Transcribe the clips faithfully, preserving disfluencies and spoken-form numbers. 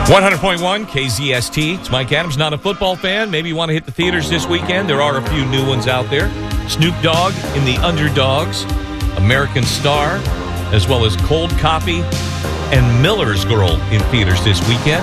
one hundred point one K Z S T. It's Mike Adams, not a football fan. Maybe you want to hit the theaters this weekend. There are a few new ones out there. Snoop Dogg in The Underdogs, American Star, as well as Cold Copy and Miller's Girl in theaters this weekend.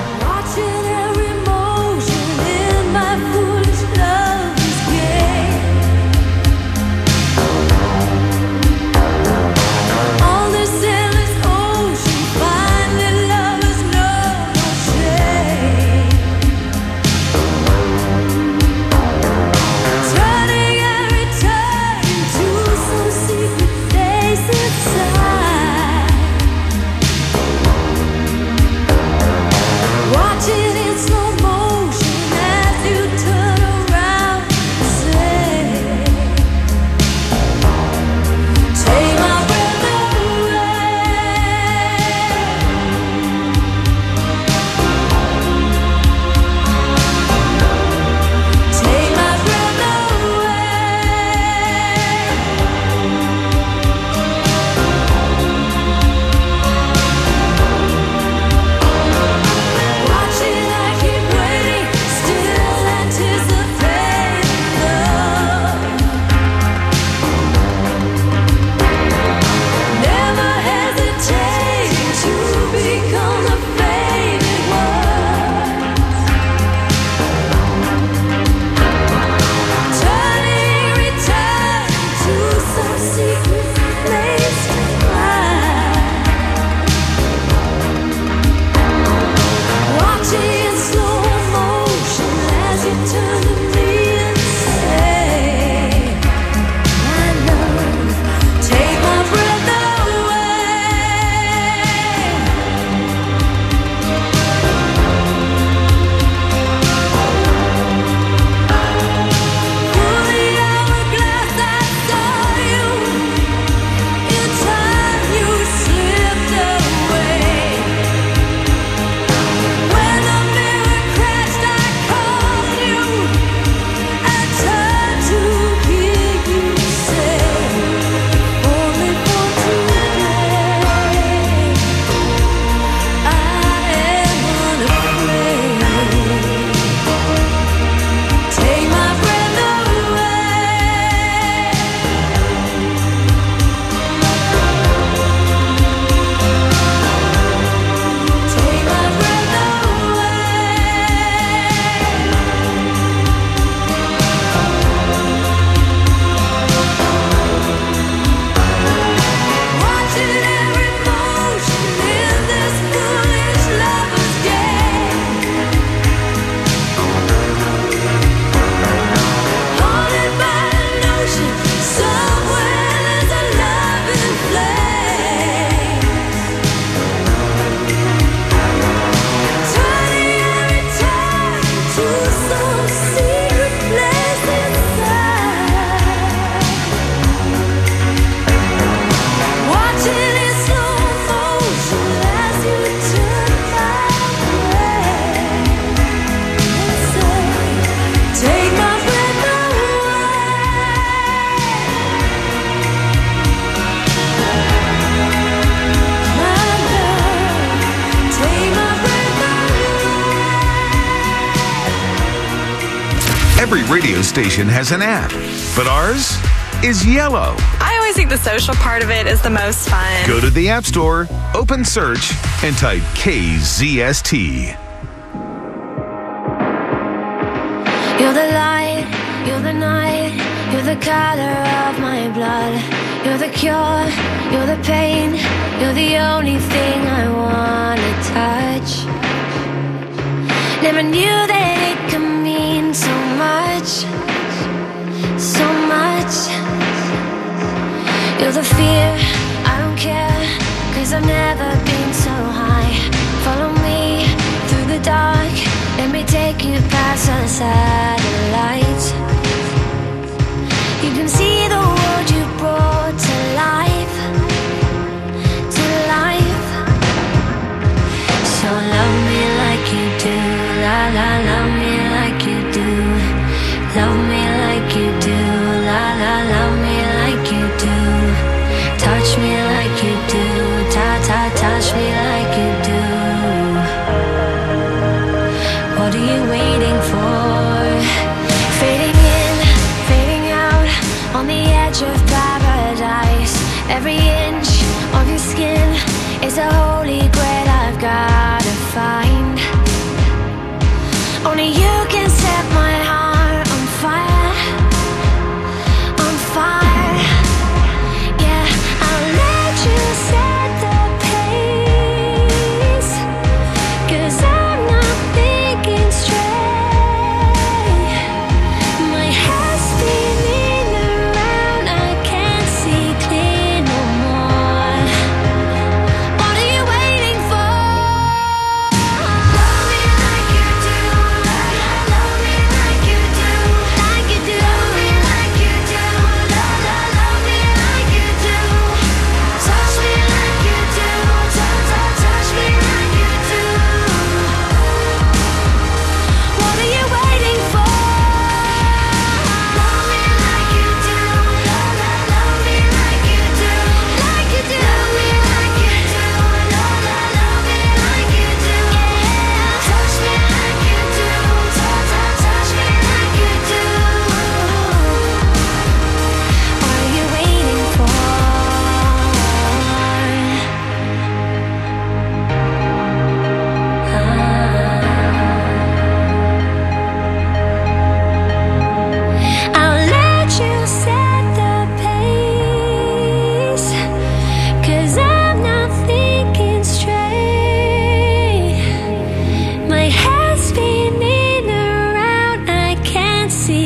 Every radio station has an app, but ours is yellow. I always think the social part of it is the most fun. Go to the App Store, open search, and type K Z S T. You're the light, you're the night, you're the color of my blood. You're the cure, you're the pain, you're the only thing I wanna touch. Never knew that it could mean so much, so much. You're the fear, I don't care, cause I've never been so high. Follow me through the dark, let me take you past the satellites. You can see the world you brought to life, to life. So love me like you do, la la, love me like you do. Love me like you do, la la, love me like you do. Touch me like you do, ta ta, touch me like you do.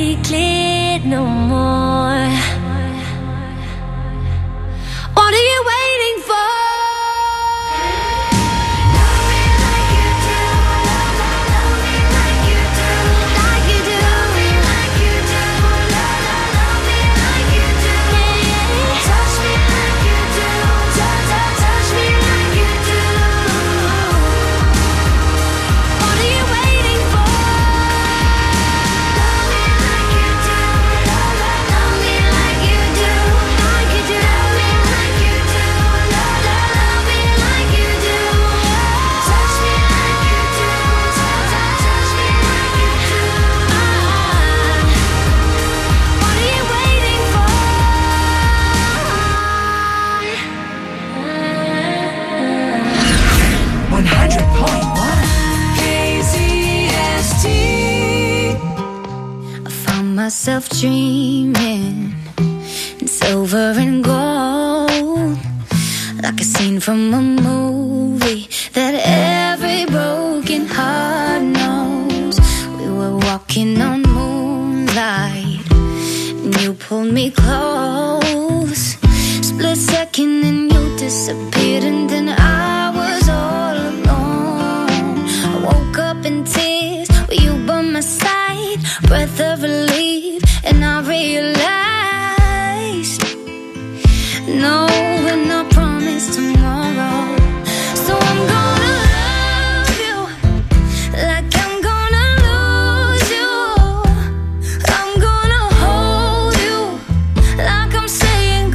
make it no more. What are you waiting for? Myself dreaming in silver and gold, like a scene from a movie that every broken heart knows. We were walking on moonlight and you pulled me close. Split second and you disappeared, and then I was all alone. I woke up in tears with you by my side, breath of relief, and I realized no, we're not promised tomorrow. So I'm gonna love you like I'm gonna lose you. I'm gonna hold you like I'm saying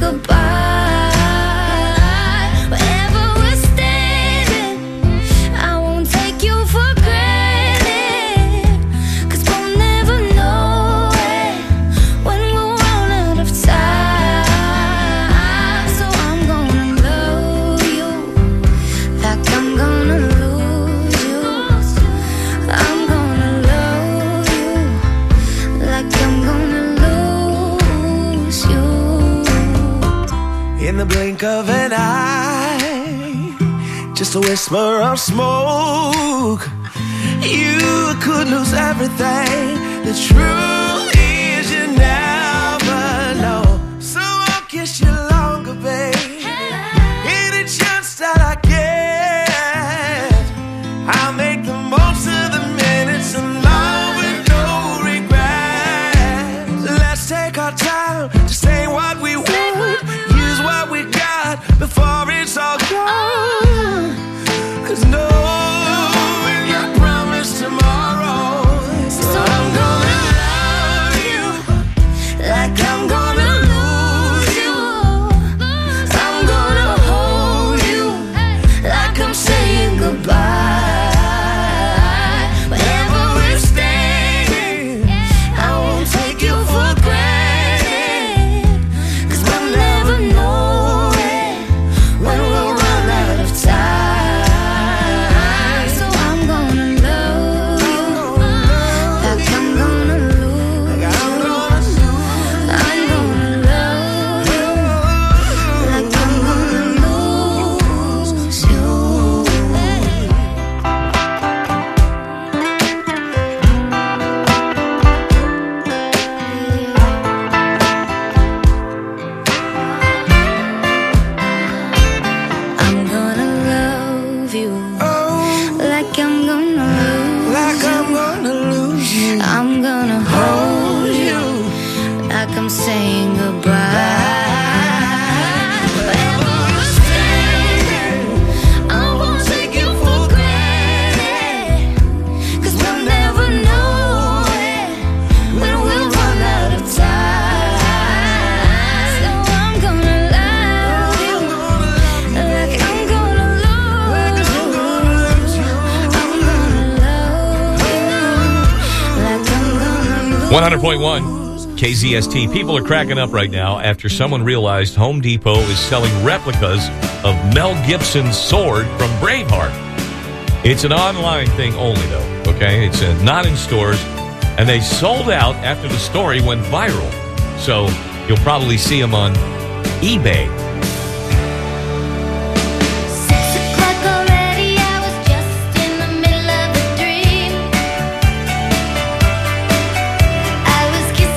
goodbye. Wherever we're standing, I won't take you for granted, 'cause we'll never know when we'll run out of time. So I'm gonna love you like I'm gonna lose you. I'm gonna love you like I'm gonna lose you. In the blink of an eye, just a whisper of smoke, you could lose everything. The truth is you never know. So I'll kiss you longer, babe. Any chance that I get, I'll make the most of the minutes in love with no regrets. Let's take our time to say what we want, use what we got before it's all gone. 'Cause no, we're not promised tomorrow. So I'm gonna love you like I'm gonna lose you. I'm gonna hold you like I'm saying goodbye. Wherever we're standing, I won't take you for granted, 'cause we'll never know when we'll run out of time. So I'm gonna love you like I'm gonna lose you. I'm gonna love you like I'm gonna lose you. I'm gonna love you like I'm gonna lose Like I'm gonna lose you. I'm gonna hold you like I'm saying goodbye. Wherever we're standing, I won't take you for granted, 'cause we'll never know when we'll run out of time. So I'm gonna love you like I'm gonna lose you. I'm gonna love you like I'm gonna lose. one hundred point one K Z S T. People are cracking up right now after someone realized Home Depot is selling replicas of Mel Gibson's sword from Braveheart. It's an online thing only, though, okay? It's uh, not in stores, and they sold out after the story went viral. So you'll probably see them on eBay. Six o'clock already, I was just in the middle of a dream. I was kissing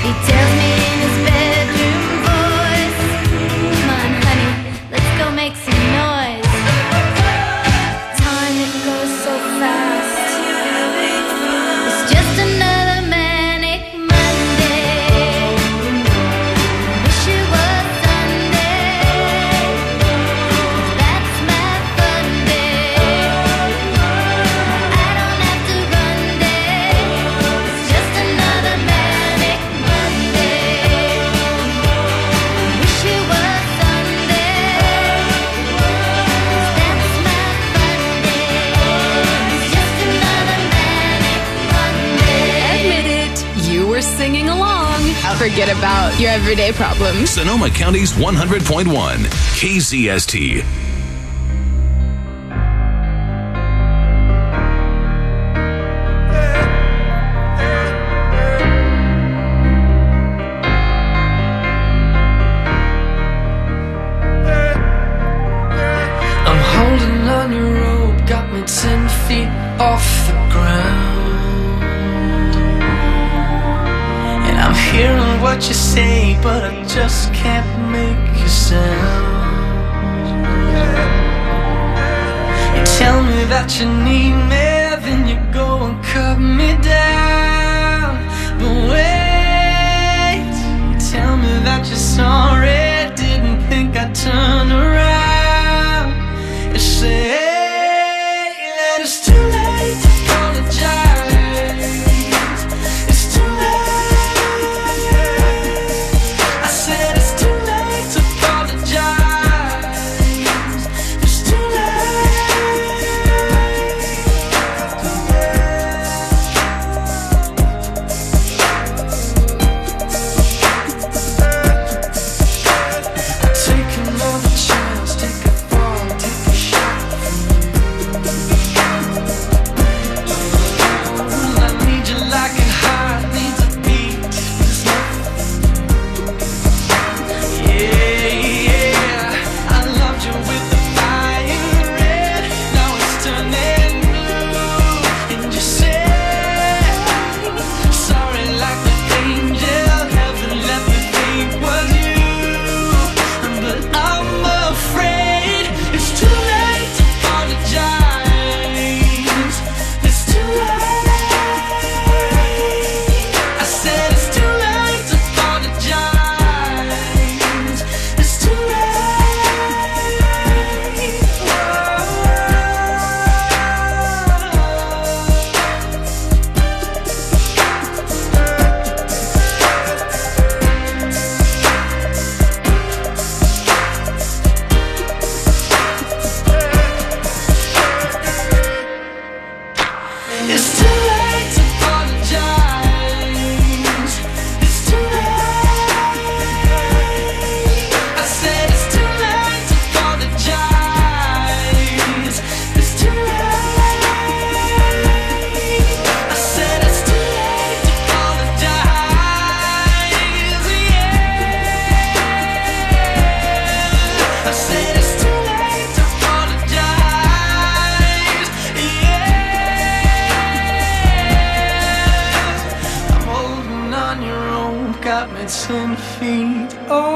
He tells me in his bedroom voice, come on honey, let's go make some noise. Time it goes so fast. It's just another manic Monday. Wish it was Sunday. That's my fun day. I don't have to run day. It's just another manic Monday. Wish it was Sunday. That's my fun day. It's just another manic Monday. Admit it, you were singing along. Forget about your everyday problems. Sonoma County's one hundred point one K Z S T. I'm holding on your rope, got me ten feet off the ground. And I'm hearing what you say, but I just can't make a sound. You tell me that you need me, then you go and cut me down. But wait, you tell me that you're sorry, didn't think I'd turn around. You say that it's too late to apologize. It's too late. I said it's too late to apologize. It's too late. Take another chance, take a fall, take a shot from you. I need you like a heart needs a beat. Yeah, yeah. I loved you with the fire red. Now it's turning blue. And you say sorry like the angel. Heaven let me think was you. But I'm afraid it's too late to apologize. It's too late. I said it's too late to apologize. It's too late. It's too late to apologize. It's too late. I said it's too late to apologize. It's too late. I said it's too late to apologize. Yeah. I said it's too late to apologize. Yeah. I'm holding on your rope, got me ten feet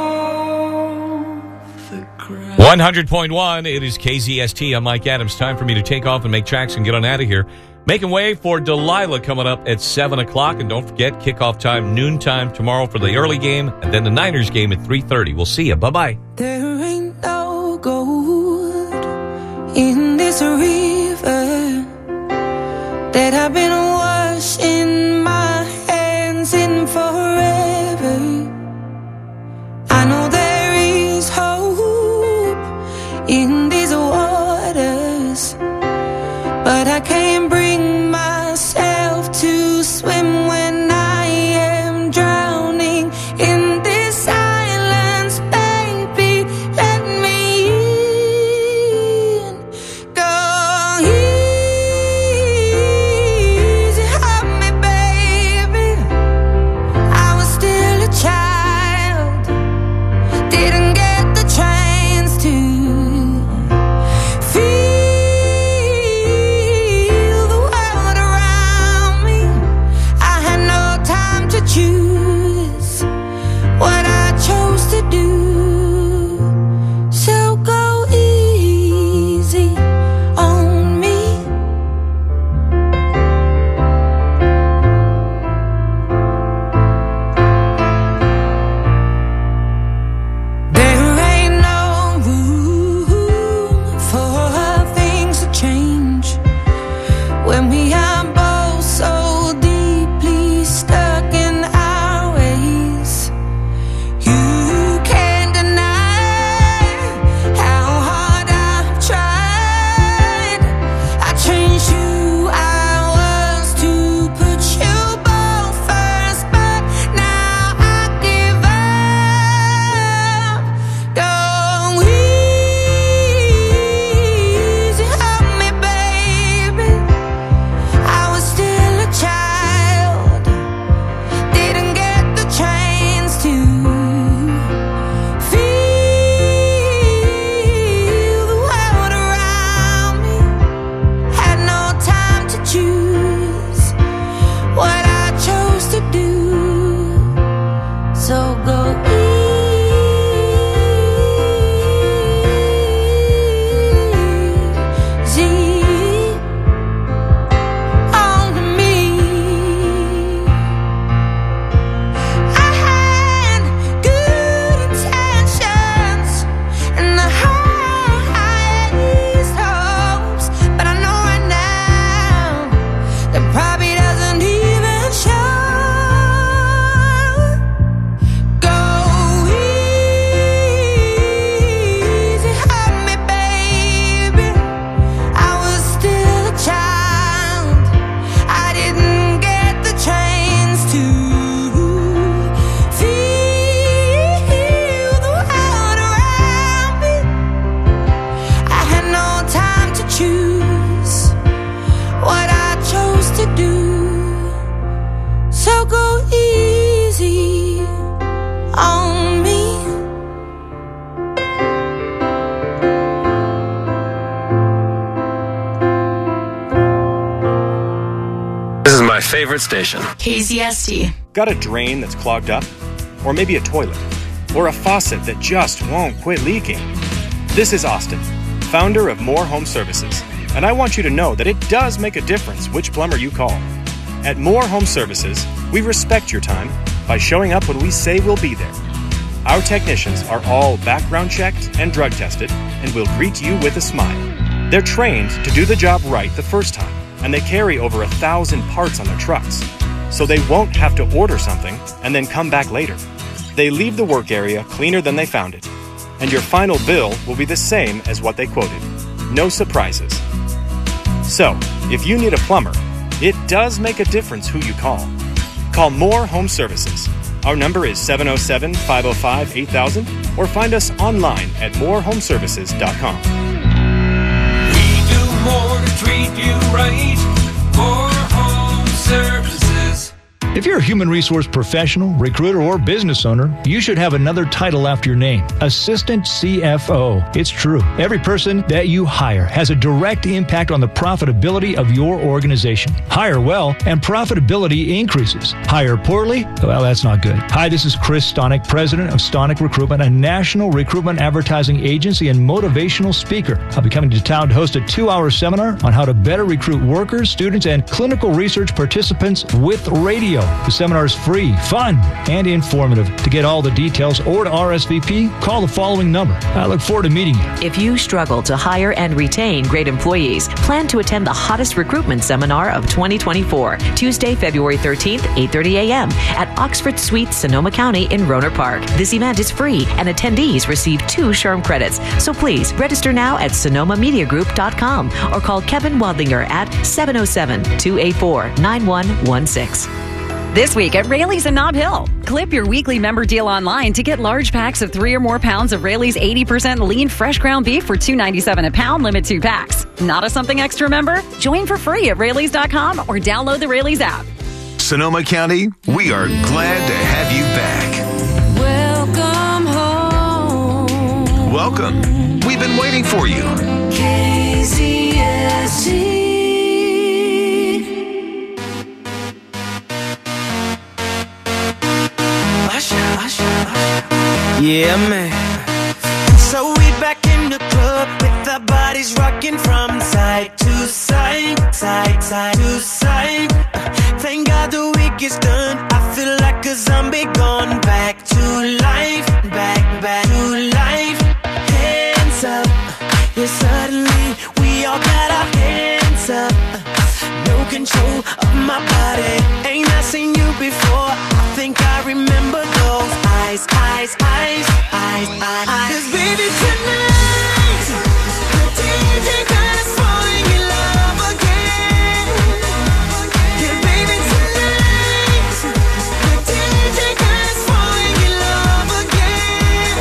off the ground. one hundred point one, it is K Z S T. I'm Mike Adams. Time for me to take off and make tracks and get on out of here. Making way for Delilah coming up at seven o'clock. And don't forget, kickoff time, noontime tomorrow for the early game, and then the Niners game at three thirty. We'll see you. Bye-bye. There ain't no gold in this river that I've been washing my hands in forever. I know there is hope in these waters, but I can't bring myself to swim when I am drowning in this silence. Baby, let me in. Go easy on me, baby. I was favorite station. K Z S T. Got a drain that's clogged up? Or maybe a toilet? Or a faucet that just won't quit leaking? This is Austin, founder of More Home Services, and I want you to know that it does make a difference which plumber you call. At More Home Services, we respect your time by showing up when we say we'll be there. Our technicians are all background checked and drug tested and will greet you with a smile. They're trained to do the job right the first time, and they carry over a thousand parts on their trucks, so they won't have to order something and then come back later. They leave the work area cleaner than they found it, and your final bill will be the same as what they quoted. No surprises. So, if you need a plumber, it does make a difference who you call. Call More Home Services. Our number is seven oh seven, five oh five, eight thousand, or find us online at more home services dot com. We do more to treat you right. More Home Services. If you're a human resource professional, recruiter, or business owner, you should have another title after your name, Assistant C F O. It's true. Every person that you hire has a direct impact on the profitability of your organization. Hire well, and profitability increases. Hire poorly? Well, that's not good. Hi, this is Chris Stonick, president of Stonick Recruitment, a national recruitment advertising agency and motivational speaker. I'll be coming to town to host a two-hour seminar on how to better recruit workers, students, and clinical research participants with radio. The seminar is free, fun, and informative. To get all the details or to R S V P, call the following number. I look forward to meeting you. If you struggle to hire and retain great employees, plan to attend the hottest recruitment seminar of twenty twenty-four, Tuesday, February thirteenth, eight thirty a.m. at Oxford Suites, Sonoma County in Rohnert Park. This event is free, and attendees receive two SHRM credits. So please register now at sonoma media group dot com or call Kevin Wadlinger at seven oh seven, two eight four, nine one one six. This week at Raley's in Nob Hill. Clip your weekly member deal online to get large packs of three or more pounds of Raley's eighty percent lean fresh ground beef for two ninety-seven a pound, limit two packs. Not a something extra member? Join for free at Raley's dot com or download the Raley's app. Sonoma County, we are glad to have you back. Welcome home. Welcome. We've been waiting for you. K Z S T. Yeah, man. So we back in the club with our bodies rocking from side to side, side, side to side. Thank God the week is done. I feel like a zombie gone back to life, back, back to life. Hands up, yeah, suddenly we all got our hands up. No control of my body. Ain't I seen you before? I think I remember those eyes, eyes, eyes, eyes, eyes, eyes. 'Cause baby tonight, the D J got us falling in love again. Yeah, baby tonight, the D J got us falling in love again.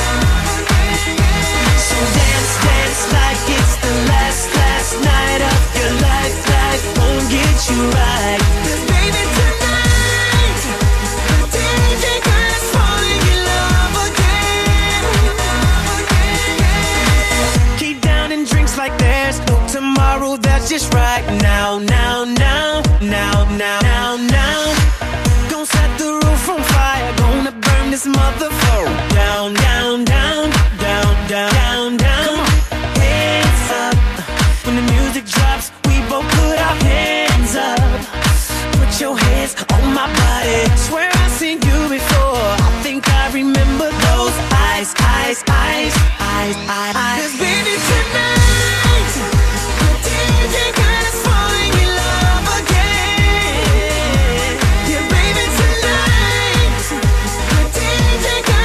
So dance, dance like it's the last, last night of your life. Life won't get you right. 'Cause baby tonight, the D J got us falling in love again. Keep down and drinks like there's no tomorrow. That's just right now, now, now, now, now, now, now. Gonna set the roof on fire. Gonna burn this motherfucker down, down, down, down, down, down, down. Hands up when the music drops. We both put our hands up. Put your hands on my body. Swear I've seen you before. I think I remember those eyes, eyes, eyes, eyes, eyes, eyes. 'Cause baby tonight, the D J got us falling in love again. Yeah, baby tonight, the D J got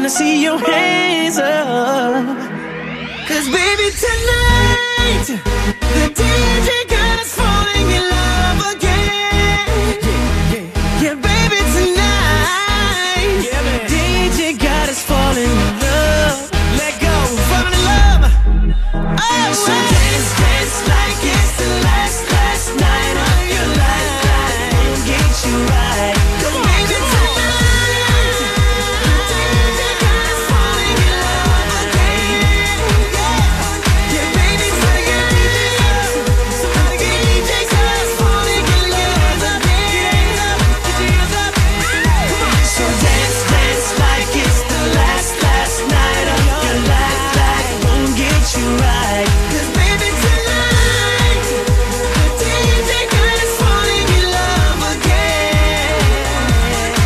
wanna see your hands up. Cause baby tonight, the D J got us falling in love again. Yeah, yeah, yeah, baby tonight, yeah, man. D J got us falling in love. Let go, falling in love. Oh, so well. Dance, dance like it's the last, last night of your life. Won't get you right. Cause baby tonight, the D J got us falling in love again. Yeah, yeah, baby tonight, the D J got us falling in love again. Come on. So dance, dance like it's the last, last night of your life. Life won't get you right. Cause baby tonight, the D J got us falling in love again.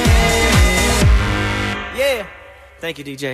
Yeah. Thank you, D J.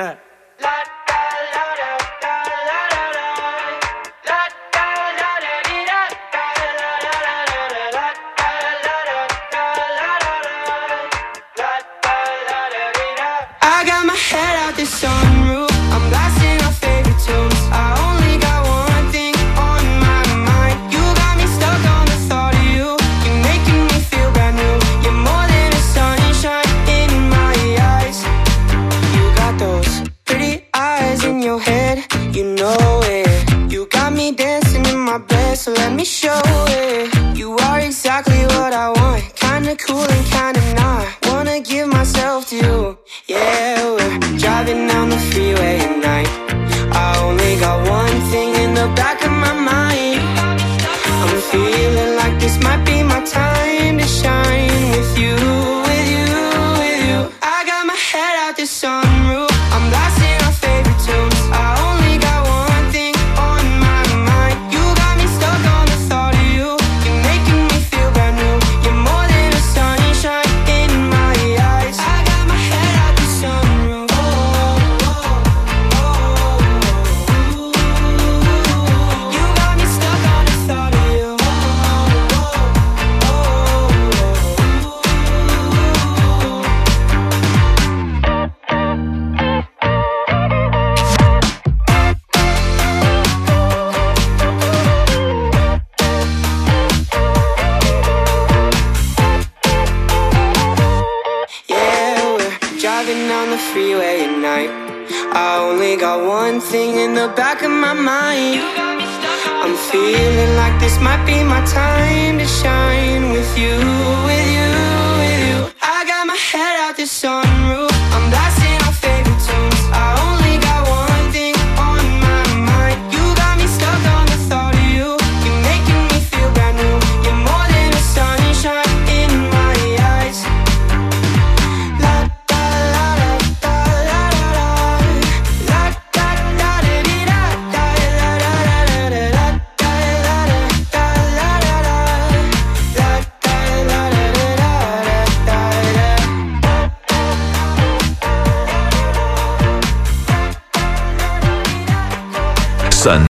I got my head out the sunroof. I'm blasting our favorite tunes. I only got one thing on my mind. You got me stuck on the thought of you. You're making me feel brand new. You're more than a sunshine in my eyes. You got those pretty eyes in your head. You know it. You got me dancing in my bed, so let me show it. You are exactly what I want. Kinda cool and kinda not. Wanna give myself to you. Yeah, we're driving down the freeway at night. I only got one thing in the back of my mind. I'm feeling like this might be my time to shine with you, with you, with you. I got my head out the sunroof. I'm blasting our favorite tunes. I only got one thing on my mind. You got me stuck on the thought of you. You're making me feel brand new. You're more than a sunshine in my eyes. I got my head out the sunroof. Oh, oh, oh, oh. You got me stuck on the thought of you. Oh, oh, oh, yeah, we're driving down the freeway at night. I only got one thing in the back of my mind. I'm feeling like this might be my time to shine with you, with you, with you. I got my head out the sunroof.